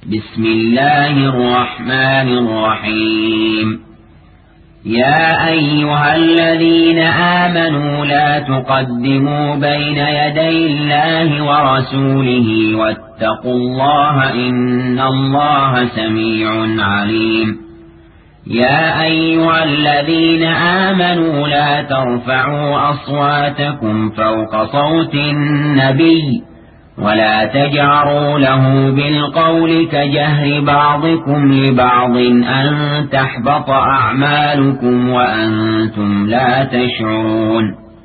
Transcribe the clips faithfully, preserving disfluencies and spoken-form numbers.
بسم الله الرحمن الرحيم. يا أيها الذين آمنوا لا تقدموا بين يدي الله ورسوله واتقوا الله إن الله سميع عليم. يا أيها الذين آمنوا لا ترفعوا أصواتكم فوق صوت النبي ولا تجعروا له بالقول كجهر بعضكم لبعض أن تحبط أعمالكم وأنتم لا تشعرون.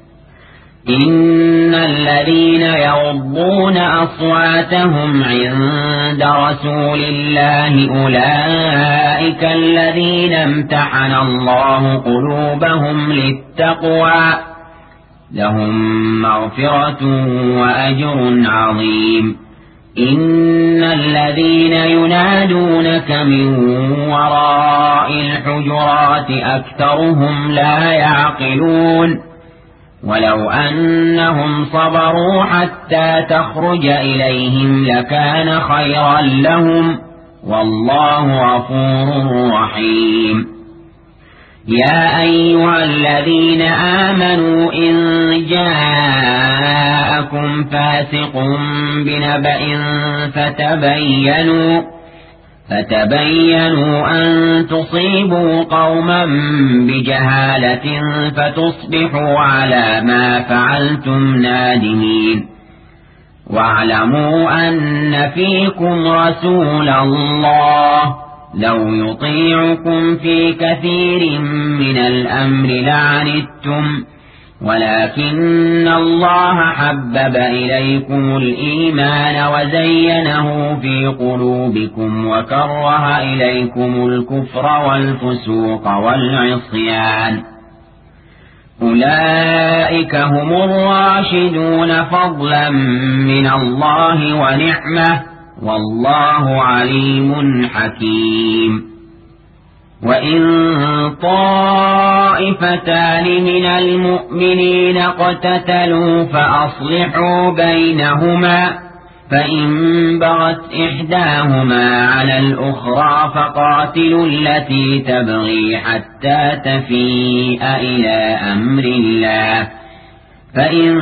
إن الذين يغضون أصواتهم عند رسول الله أولئك الذين امتحن الله قلوبهم للتقوى لهم مغفرة وأجر عظيم. إن الذين ينادونك من وراء الحجرات أكثرهم لا يعقلون. ولو أنهم صبروا حتى تخرج إليهم لكان خيرا لهم والله غفور رحيم. يا أيها الذين آمنوا إن جاءكم فاسق بنبأ فتبينوا فتبينوا أن تصيبوا قوما بجهالة فتصبحوا على ما فعلتم نادمين. واعلموا أن فيكم رسول الله لو يطيعكم في كثير من الأمر لعنتم ولكن الله حبب إليكم الإيمان وزينه في قلوبكم وكره إليكم الكفر والفسوق والعصيان أولئك هم الراشدون فضلا من الله ونعمه والله عليم حكيم. وإن طائفتان من المؤمنين اقتتلوا فأصلحوا بينهما فإن بغت إحداهما على الأخرى فقاتلوا التي تبغي حتى تفيء إلى أمر الله فإن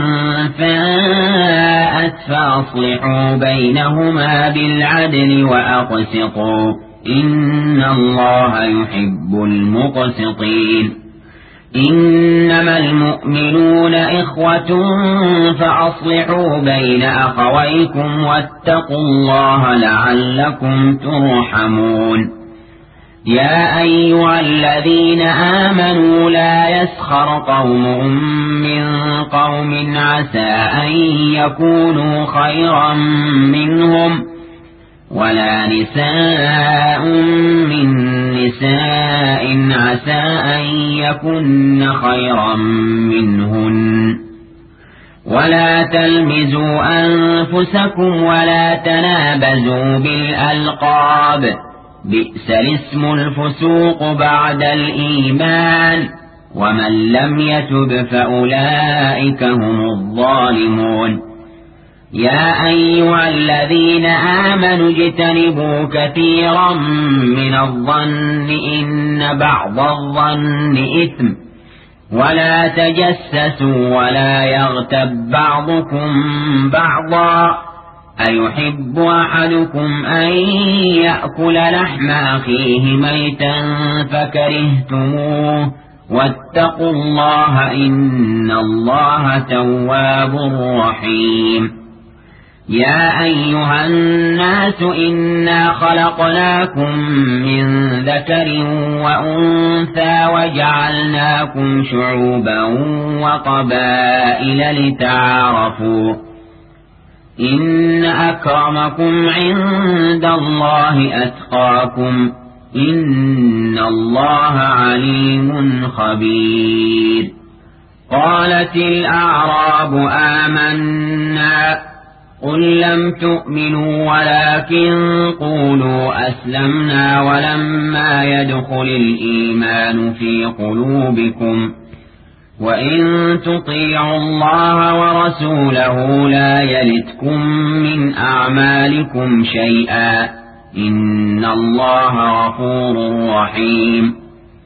فاءت فأصلحوا بينهما بالعدل وأقسطوا إن الله يحب المقسطين. إنما المؤمنون إخوة فأصلحوا بين أخويكم واتقوا الله لعلكم ترحمون. يا أيها الذين آمنوا لا يسخر قوم من قوم عسى أن يكونوا خيرا منهم ولا نساء من نساء عسى أن يكن خيرا منهن ولا تلمزوا أنفسكم ولا تنابزوا بالألقاب بئس الاسم الفسوق بعد الإيمان ومن لم يتب فأولئك هم الظالمون. يا أيها الذين آمنوا اجتنبوا كثيرا من الظن إن بعض الظن إثم ولا تجسسوا ولا يغتب بعضكم بعضا أيحب أحدكم أن يأكل لحم أخيه ميتا فكرهتموه واتقوا الله إن الله تواب رحيم. يا أيها الناس إنا خلقناكم من ذكر وأنثى وجعلناكم شعوبا وقبائل لتعارفوا إن أكرمكم عند الله أتقاكم إن الله عليم خبير. قالت الأعراب آمنا قل لم تؤمنوا ولكن قولوا أسلمنا ولما يدخل الإيمان في قلوبكم وإن تطيعوا الله ورسوله لا يلتكم من أعمالكم شيئا إن الله غفور رحيم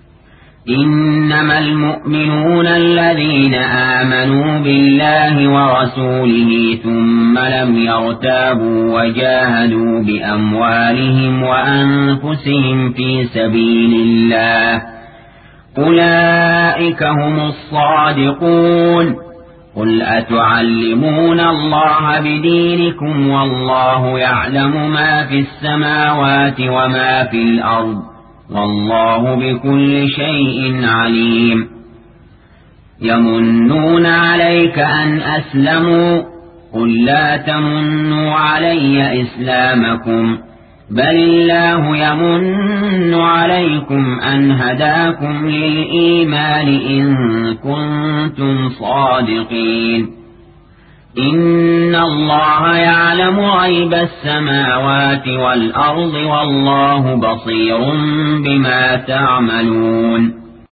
إنما المؤمنون الذين آمنوا بالله ورسوله ثم لم يرتابوا وجاهدوا بأموالهم وأنفسهم في سبيل الله أولئك هم الصادقون قل أتعلمون الله بدينكم والله يعلم ما في السماوات وما في الأرض والله بكل شيء عليم يمنون عليك أن أسلموا قل لا تمنوا علي إسلامكم بل الله يمن عليكم أن هداكم للإيمان إن كنتم صادقين إن الله يعلم غيب السماوات والأرض والله بصير بما تعملون